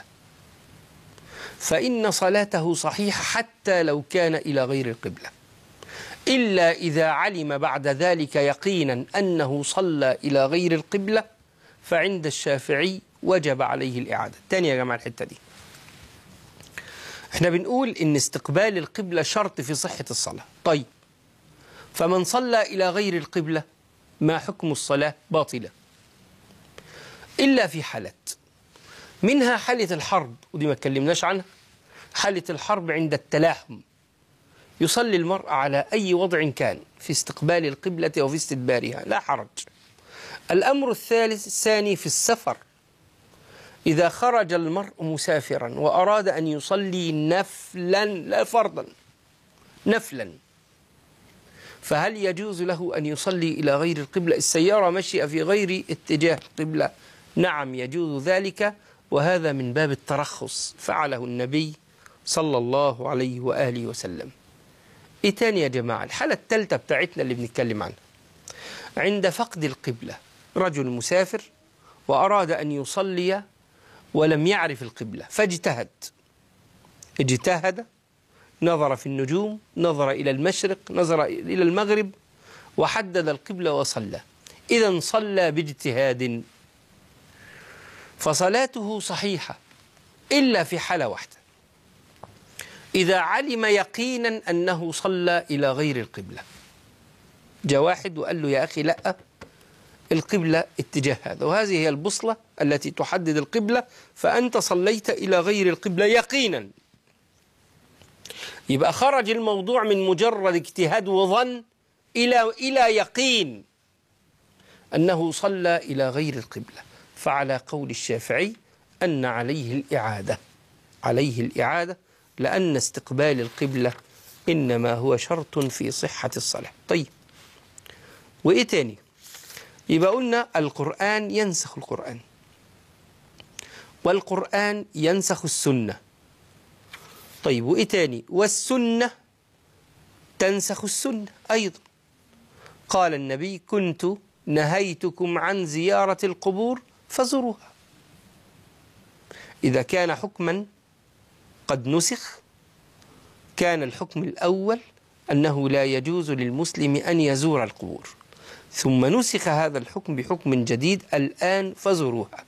فإن صلاته صحيحة حتى لو كان إلى غير القبلة، إلا إذا علم بعد ذلك يقينا أنه صلى إلى غير القبلة، فعند الشافعي وجب عليه الإعادة. تاني يا جماعة الحتة دي، احنا بنقول إن استقبال القبلة شرط في صحة الصلاة. طيب، فمن صلى إلى غير القبلة ما حكم الصلاة؟ باطلة، إلا في حالات، منها حالة الحرب، ودي ما اتكلمناش عنها. حالة الحرب عند التلاحم يصلي المرء على أي وضع كان في استقبال القبلة وفي استدبارها، لا حرج. الأمر الثالث الثاني في السفر، إذا خرج المرء مسافرا وأراد أن يصلي نفلا لا فرضا، نفلا، فهل يجوز له أن يصلي إلى غير القبلة؟ السيارة ماشية في غير اتجاه القبلة، نعم يجوز ذلك، وهذا من باب الترخص، فعله النبي صلى الله عليه وآله وسلم. إيه تاني يا جماعة؟ الحالة الثالثة بتاعتنا اللي بنتكلم عنها، عند فقد القبلة، رجل مسافر وأراد أن يصلي ولم يعرف القبلة فاجتهد، اجتهد، نظر في النجوم، نظر إلى المشرق، نظر إلى المغرب، وحدد القبلة وصلى. إذن صلى باجتهاد، فصلاته صحيحة إلا في حالة واحدة، إذا علم يقينا أنه صلى إلى غير القبلة. جاء واحد وقال له يا أخي لا، القبلة اتجاه هذا، وهذه هي البوصلة التي تحدد القبلة، فأنت صليت إلى غير القبلة يقينا، يبقى خرج الموضوع من مجرد اجتهاد وظن إلى إلى يقين أنه صلى إلى غير القبلة، فعلى قول الشافعي أن عليه الإعادة، عليه الإعادة، لأن استقبال القبلة إنما هو شرط في صحة الصلاة. طيب، وإيه تاني؟ يبقى قلنا القرآن ينسخ القرآن، والقرآن ينسخ السنة. طيب، وإيه تاني؟ والسنة تنسخ السنة أيضا. قال النبي كنت نهيتكم عن زيارة القبور فزوروها. إذا كان حكما قد نسخ، كان الحكم الأول أنه لا يجوز للمسلم أن يزور القبور، ثم نسخ هذا الحكم بحكم جديد الآن فزوروها.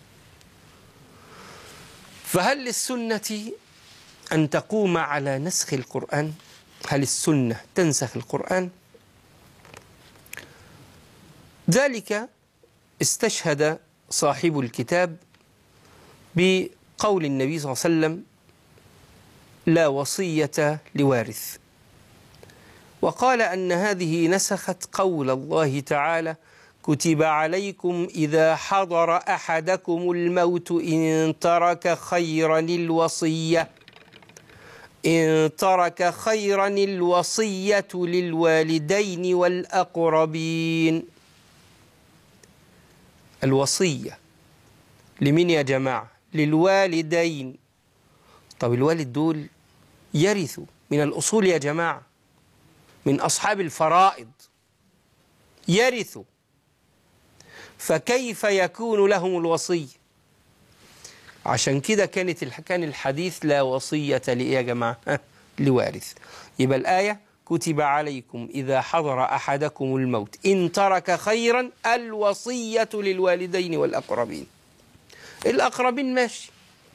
فهل للسنة أن تقوم على نسخ القرآن؟ هل السنة تنسخ القرآن؟ ذلك استشهد صاحب الكتاب بقول النبي صلى الله عليه وسلم لا وصية لوارث، وقال أن هذه نسخت قول الله تعالى كتب عليكم إذا حضر أحدكم الموت إن ترك خيرا الوصية إن ترك خيرا الوصية للوالدين والأقربين. الوصية لمين يا جماعة؟ للوالدين. طب الوالد دول يرثوا من الأصول يا جماعة، من أصحاب الفرائض، يرثوا، فكيف يكون لهم الوصية؟ عشان كده كانت كان الحديث لا وصية لإيه يا جماعة؟ لوارث. يبقى الآية كتب عليكم إذا حضر أحدكم الموت إن ترك خيرا الوصية للوالدين والأقربين. الأقربين ماشي،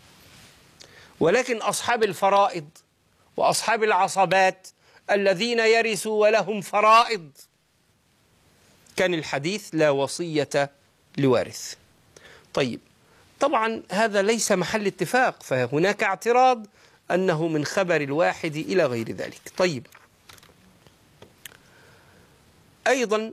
ولكن أصحاب الفرائض وأصحاب العصبات الذين يرثوا ولهم فرائض كان الحديث لا وصية لوارث. طيب، طبعا هذا ليس محل اتفاق، فهناك اعتراض أنه من خبر الواحد إلى غير ذلك. طيب، أيضا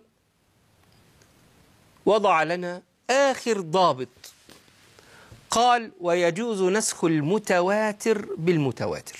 وضع لنا آخر ضابط، قال ويجوز نسخ المتواتر بالمتواتر.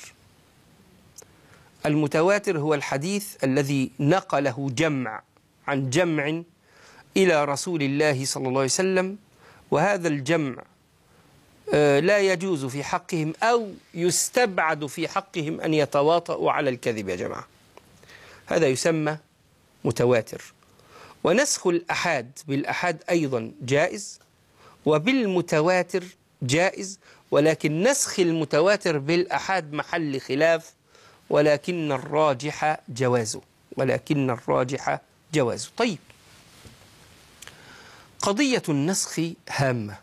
المتواتر هو الحديث الذي نقله جمع عن جمع إلى رسول الله صلى الله عليه وسلم، وهذا الجمع لا يجوز في حقهم أو يستبعد في حقهم أن يتواطؤوا على الكذب يا جماعة، هذا يسمى متواتر. ونسخ الأحاد بالأحاد أيضا جائز، وبالمتواتر جائز، ولكن نسخ المتواتر بالأحاد محل خلاف، ولكن الراجح جوازه ولكن الراجح جوازه. طيب، قضية النسخ هامة،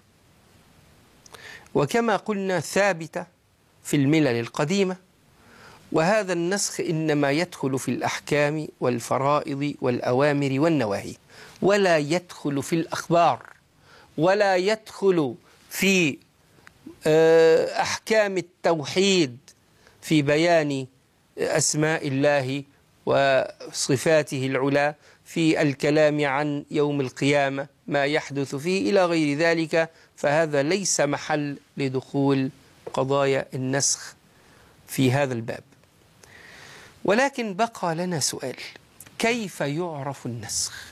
وكما قلنا ثابتة في الملل القديمة، وهذا النسخ إنما يدخل في الأحكام والفرائض والأوامر والنواهي، ولا يدخل في الأخبار، ولا يدخل في أحكام التوحيد في بيان أسماء الله وصفاته العلى، في الكلام عن يوم القيامة ما يحدث فيه إلى غير ذلك، فهذا ليس محل لدخول قضايا النسخ في هذا الباب. ولكن بقى لنا سؤال: كيف يعرف النسخ؟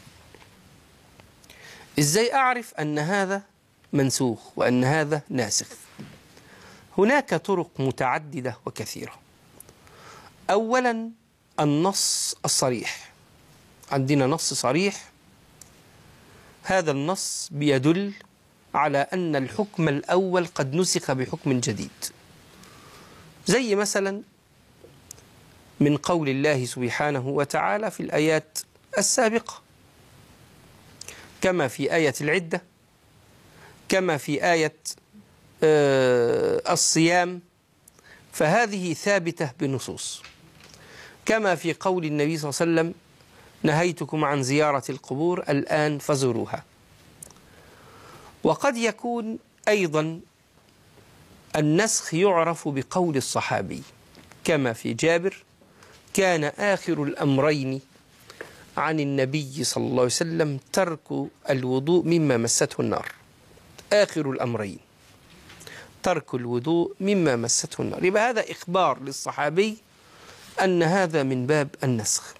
إزاي أعرف أن هذا منسوخ وأن هذا ناسخ؟ هناك طرق متعددة وكثيرة. أولا، النص الصريح. عندنا نص صريح، هذا النص بيدل على أن الحكم الأول قد نسخ بحكم جديد، زي مثلا من قول الله سبحانه وتعالى في الآيات السابقة، كما في آية العدة، كما في آية الصيام، فهذه ثابتة بنصوص، كما في قول النبي صلى الله عليه وسلم: نهيتكم عن زيارة القبور الآن فزوروها. وقد يكون أيضا النسخ يعرف بقول الصحابي، كما في جابر: كان آخر الأمرين عن النبي صلى الله عليه وسلم ترك الوضوء مما مسته النار. آخر الأمرين ترك الوضوء مما مسته النار، يبقى هذا إخبار للصحابي أن هذا من باب النسخ.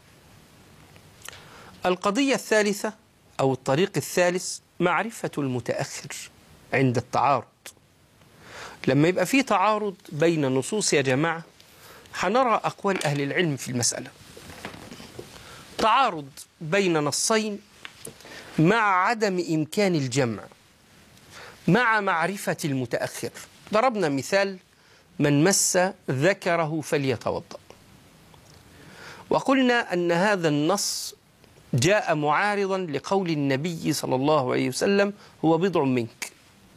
القضية الثالثة أو الطريق الثالث معرفة المتأخر عند التعارض. لما يبقى في تعارض بين نصوص يا جماعة، حنرى أقوال أهل العلم في المسألة. تعارض بين نصين مع عدم إمكان الجمع، مع معرفة المتأخر. ضربنا مثال: من مس ذكره فليتوضأ، وقلنا أن هذا النص جاء معارضا لقول النبي صلى الله عليه وسلم: هو بضع منك.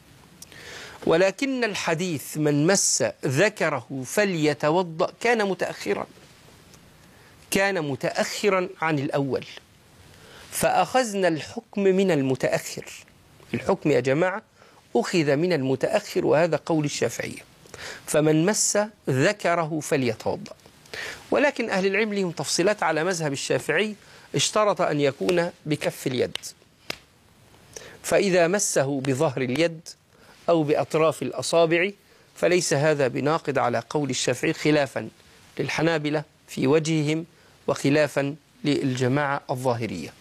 ولكن الحديث من مس ذكره فليتوضأ كان متأخرا كان متأخرا عن الأول، فأخذنا الحكم من المتأخر. الحكم يا جماعة أخذ من المتأخر، وهذا قول الشافعية: فمن مس ذكره فليتوضأ. ولكن أهل العلم لهم تفصيلات على مذهب الشافعي، اشترط أن يكون بكف اليد، فإذا مسه بظهر اليد أو بأطراف الأصابع فليس هذا بناقض على قول الشافعي، خلافا للحنابلة في وجههم وخلافا للجماعة الظاهرية.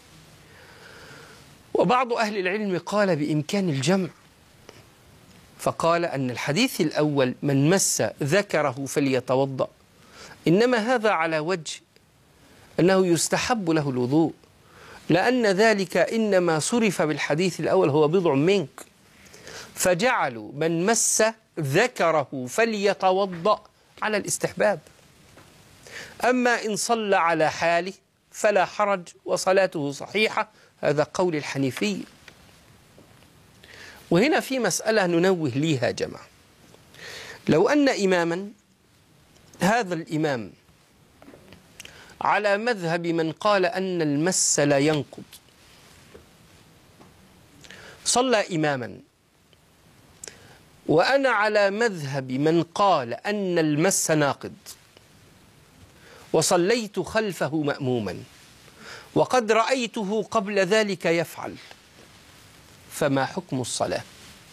وبعض أهل العلم قال بإمكان الجمع، فقال أن الحديث الأول من مس ذكره فليتوضأ إنما هذا على وجه أنه يستحب له الوضوء، لأن ذلك إنما صرف بالحديث الأول هو بضع منك، فجعلوا من مس ذكره فليتوضأ على الاستحباب. أما إن صلى على حاله فلا حرج وصلاته صحيحة، هذا قول الحنيفي. وهنا في مسألة ننوه ليها جماعة: لو أن إماما، هذا الإمام على مذهب من قال أن المس لا ينقض، صلى إماما، وأنا على مذهب من قال أن المس ناقض، وصليت خلفه مأموما، وقد رأيته قبل ذلك يفعل، فما حكم الصلاة؟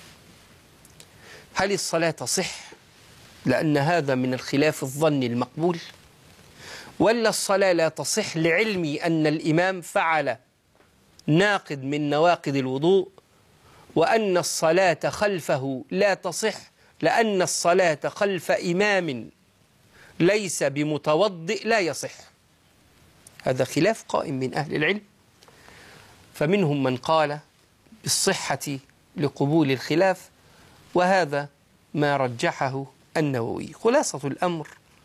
هل الصلاة تصح لأن هذا من الخلاف الظني المقبول، ولا الصلاة لا تصح لعلمي أن الإمام فعل ناقض من نواقض الوضوء، وأن الصلاة خلفه لا تصح لأن الصلاة خلف إمام ليس بمتوضئ لا يصح؟ هذا خلاف قائم من أهل العلم، فمنهم من قال بالصحة لقبول الخلاف، وهذا ما رجحه النووي. خلاصة الأمر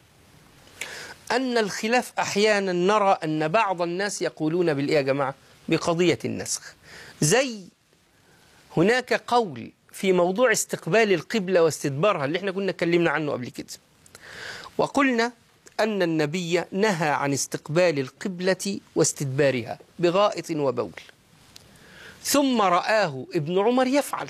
أن الخلاف أحيانا نرى أن بعض الناس يقولون بالإيه يا جماعة؟ بقضية النسخ. زي هناك قول في موضوع استقبال القبلة واستدبارها اللي احنا كنا اتكلمنا عنه قبل كده، وقلنا أن النبي نهى عن استقبال القبلة واستدبارها بغائط وبول، ثم رآه ابن عمر يفعل،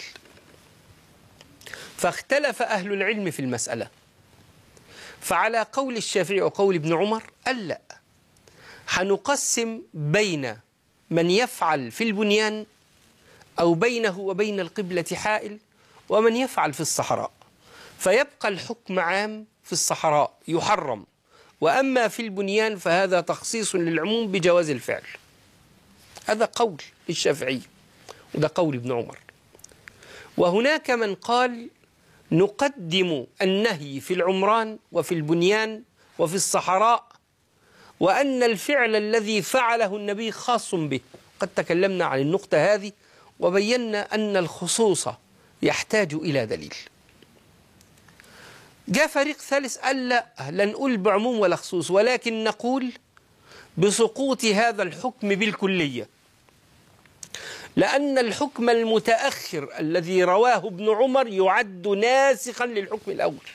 فاختلف أهل العلم في المسألة، فعلى قول الشافعي وقول ابن عمر قال لا، هنقسم بين من يفعل في البنيان أو بينه وبين القبلة حائل ومن يفعل في الصحراء، فيبقى الحكم عام في الصحراء يحرم، وأما في البنيان فهذا تخصيص للعموم بجواز الفعل. هذا قول الشافعي وده قول ابن عمر. وهناك من قال نقدم النهي في العمران وفي البنيان وفي الصحراء، وأن الفعل الذي فعله النبي خاص به. قد تكلمنا عن النقطة هذه وبينا أن الخصوص يحتاج إلى دليل. جاء فريق ثالث قال لا، لا نقول بعموم ولا خصوص، ولكن نقول بسقوط هذا الحكم بالكلية، لأن الحكم المتأخر الذي رواه ابن عمر يعد ناسخا للحكم الأول.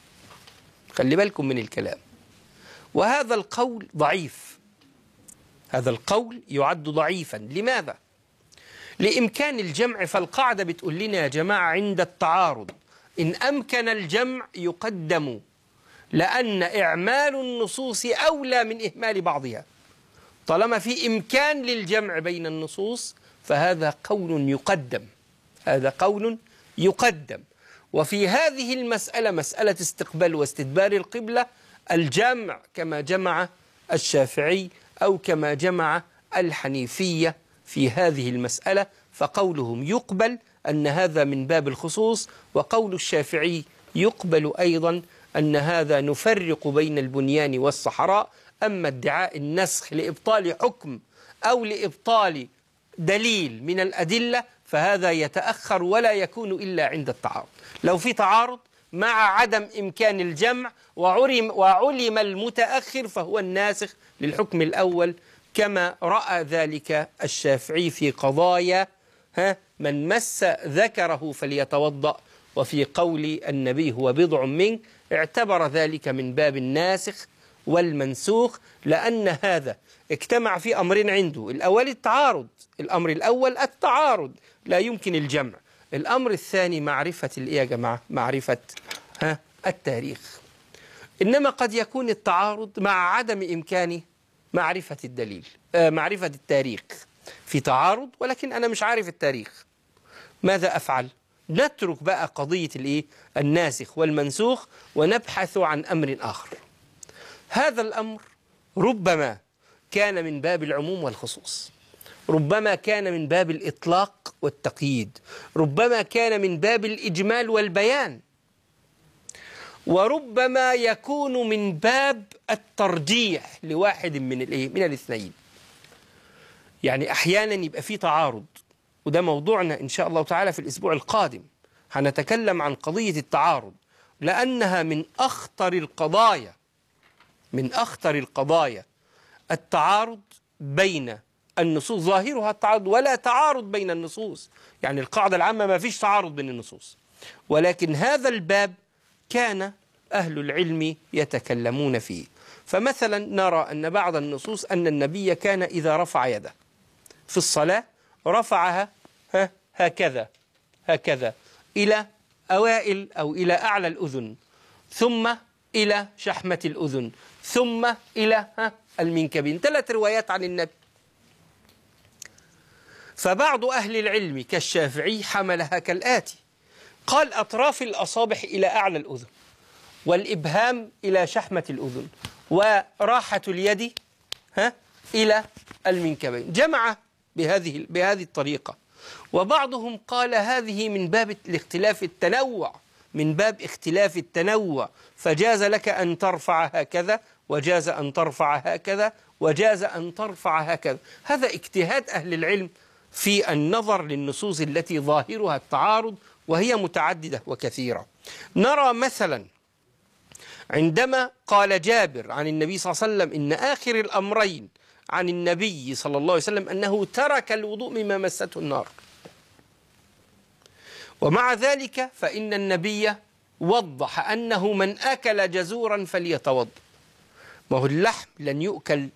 خلي بالكم من الكلام. وهذا القول ضعيف، هذا القول يعد ضعيفا. لماذا؟ لإمكان الجمع، فالقاعدة بتقول لنا يا جماعة عند التعارض إن أمكن الجمع يقدم، لأن إعمال النصوص أولى من إهمال بعضها. طالما في إمكان للجمع بين النصوص فهذا قول يقدم، هذا قول يقدم. وفي هذه المسألة، مسألة استقبال واستدبار القبلة، الجمع كما جمع الشافعي أو كما جمع الحنيفية في هذه المسألة، فقولهم يقبل أن هذا من باب الخصوص، وقول الشافعي يقبل أيضا أن هذا نفرق بين البنيان والصحراء. أما ادعاء النسخ لإبطال حكم أو لإبطال دليل من الأدلة فهذا يتأخر ولا يكون إلا عند التعارض. لو في تعارض مع عدم إمكان الجمع وعلم, وعلم المتأخر فهو الناسخ للحكم الأول، كما رأى ذلك الشافعي في قضايا ها من مس ذكره فليتوضأ، وفي قول النبي هو بضع منك اعتبر ذلك من باب الناسخ والمنسوخ، لأن هذا اجتمع في أمرين عنده. الأول التعارض، الأمر الأول التعارض لا يمكن الجمع. الأمر الثاني معرفة الإيه يا جماعة؟ معرفة ها التاريخ. إنما قد يكون التعارض مع عدم إمكان معرفة الدليل، آه معرفة التاريخ. في تعارض ولكن أنا مش عارف التاريخ، ماذا أفعل؟ نترك بقى قضية الإيه؟ الناسخ والمنسوخ ونبحث عن أمر آخر. هذا الأمر ربما كان من باب العموم والخصوص، ربما كان من باب الإطلاق والتقييد، ربما كان من باب الإجمال والبيان، وربما يكون من باب الترجيح لواحد من الإيه؟ من الاثنين. يعني أحيانا يبقى في تعارض، وده موضوعنا إن شاء الله تعالى في الأسبوع القادم، هنتكلم عن قضية التعارض، لأنها من أخطر القضايا، من أخطر القضايا التعارض بين النصوص. ظاهرها التعارض ولا تعارض بين النصوص، يعني القاعدة العامة ما فيش تعارض بين النصوص، ولكن هذا الباب كان أهل العلم يتكلمون فيه. فمثلا نرى أن بعض النصوص أن النبي كان إذا رفع يده في الصلاة رفعها هكذا هكذا إلى أوائل أو إلى أعلى الأذن، ثم إلى شحمة الأذن، ثم إلى المنكبين. ثلاث روايات عن النبي. فبعض أهل العلم كالشافعي حملها كالآتي: قال أطراف الأصابع إلى أعلى الأذن، والإبهام إلى شحمة الأذن، وراحة اليد ها إلى المنكبين. جمع بهذه بهذه الطريقة. وبعضهم قال هذه من باب الاختلاف التنوع، من باب اختلاف التنوع، فجاز لك أن ترفع هكذا، وجاز أن ترفع هكذا، وجاز أن ترفع هكذا. هذا اجتهاد أهل العلم في النظر للنصوص التي ظاهرها التعارض وهي متعددة وكثيرة. نرى مثلا عندما قال جابر عن النبي صلى الله عليه وسلم إن آخر الأمرين عن النبي صلى الله عليه وسلم أنه ترك الوضوء مما مسته النار، ومع ذلك فإن النبي وضح أنه من أكل جزورا فليتوضأ. ما هو اللحم لن يؤكل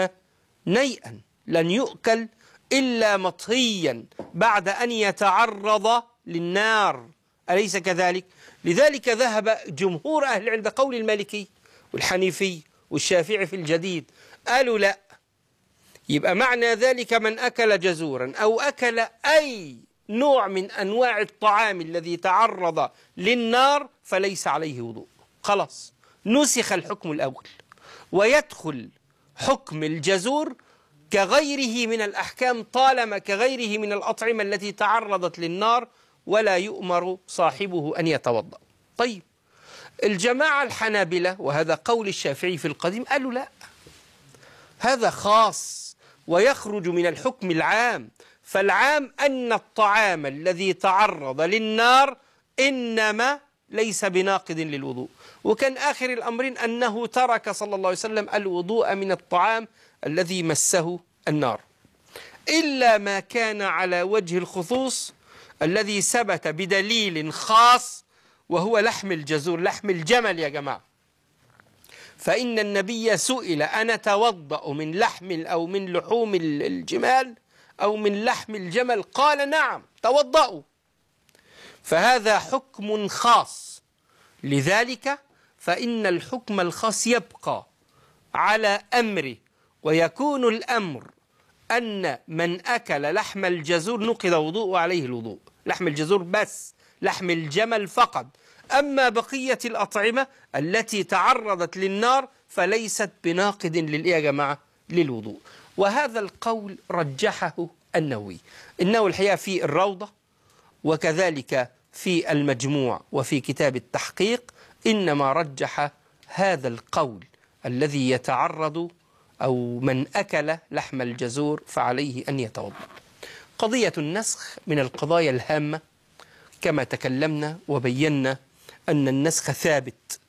نيئا، لن يؤكل إلا مطهيا بعد أن يتعرض للنار، أليس كذلك؟ لذلك ذهب جمهور أهل عند قول المالكي والحنيفي والشافعي في الجديد، قالوا لا، يبقى معنى ذلك من أكل جزورا أو أكل أي نوع من أنواع الطعام الذي تعرض للنار فليس عليه وضوء، خلاص نسخ الحكم الأول، ويدخل حكم الجزور كغيره من الأحكام طالما كغيره من الأطعمة التي تعرضت للنار، ولا يؤمر صاحبه أن يتوضأ. طيب الجماعة الحنابلة وهذا قول الشافعي في القديم قالوا لا، هذا خاص ويخرج من الحكم العام، فالعام أن الطعام الذي تعرض للنار إنما ليس بناقض للوضوء. وكان آخر الأمرين أنه ترك صلى الله عليه وسلم الوضوء من الطعام الذي مسه النار، إلا ما كان على وجه الخصوص الذي ثبت بدليل خاص، وهو لحم الجزور، لحم الجمل يا جماعة. فإن النبي سئل أنا أتوضأ من لحم أو من لحوم الجمال أو من لحم الجمل؟ قال نعم توضأوا. فهذا حكم خاص، لذلك فإن الحكم الخاص يبقى على أمره، ويكون الأمر أن من أكل لحم الجزور نقض وضوء عليه الوضوء، لحم الجزور بس، لحم الجمل فقط. أما بقية الأطعمة التي تعرضت للنار فليست بناقض للإيه يا جماعة؟ للوضوء. وهذا القول رجحه النووي، النووي الحقيقة في الروضة وكذلك في المجموع وفي كتاب التحقيق، إنما رجح هذا القول الذي يتعرض أو من أكل لحم الجزور فعليه أن يتوضأ. قضية النسخ من القضايا الهامة، كما تكلمنا وبينا أن النسخ ثابت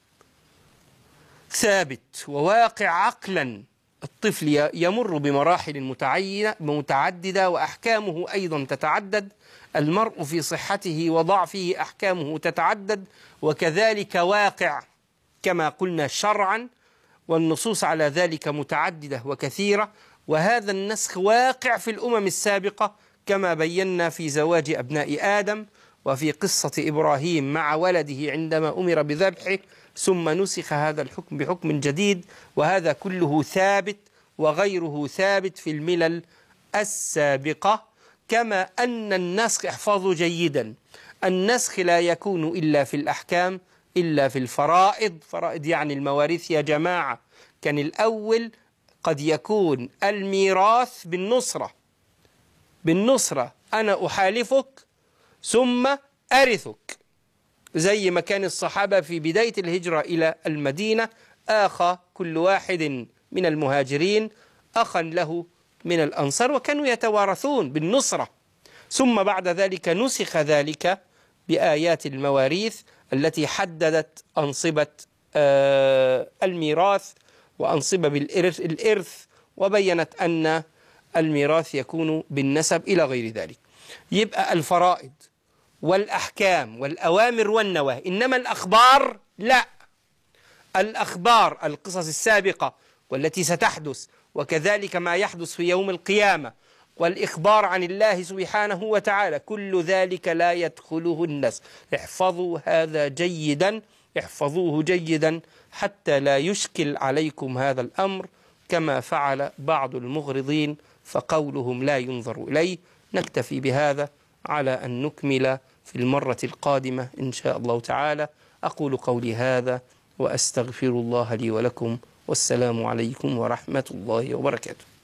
ثابت وواقع عقلا. الطفل يمر بمراحل متعينة متعددة وأحكامه أيضا تتعدد، المرء في صحته وضعفه أحكامه تتعدد، وكذلك واقع كما قلنا شرعا، والنصوص على ذلك متعددة وكثيرة. وهذا النسخ واقع في الأمم السابقة كما بينا في زواج أبناء آدم، وفي قصة إبراهيم مع ولده عندما أمر بذبحه، ثم نسخ هذا الحكم بحكم جديد. وهذا كله ثابت وغيره ثابت في الملل السابقة. كما أن النسخ، احفظوا جيدا، النسخ لا يكون إلا في الأحكام، إلا في الفرائض. فرائض يعني المواريث يا جماعة. كان الأول قد يكون الميراث بالنصرة بالنصرة أنا أحالفك ثم أرثك، زي ما كان الصحابة في بداية الهجرة إلى المدينة، آخى كل واحد من المهاجرين أخا له من الأنصار، وكانوا يتوارثون بالنصرة. ثم بعد ذلك نسخ ذلك بآيات المواريث التي حددت أنصبة الميراث وأنصبة بالإرث، وبينت أن الميراث يكون بالنسب إلى غير ذلك. يبقى الفرائض والأحكام والأوامر والنواهي، إنما الأخبار لا. الأخبار القصص السابقة والتي ستحدث، وكذلك ما يحدث في يوم القيامة، والإخبار عن الله سبحانه وتعالى، كل ذلك لا يدخله النسخ. احفظوا هذا جيدا، احفظوه جيدا حتى لا يشكل عليكم هذا الأمر كما فعل بعض المغرضين فقولهم لا ينظر إليه. نكتفي بهذا على أن نكمل في المرة القادمة إن شاء الله تعالى. أقول قولي هذا وأستغفر الله لي ولكم، والسلام عليكم ورحمة الله وبركاته.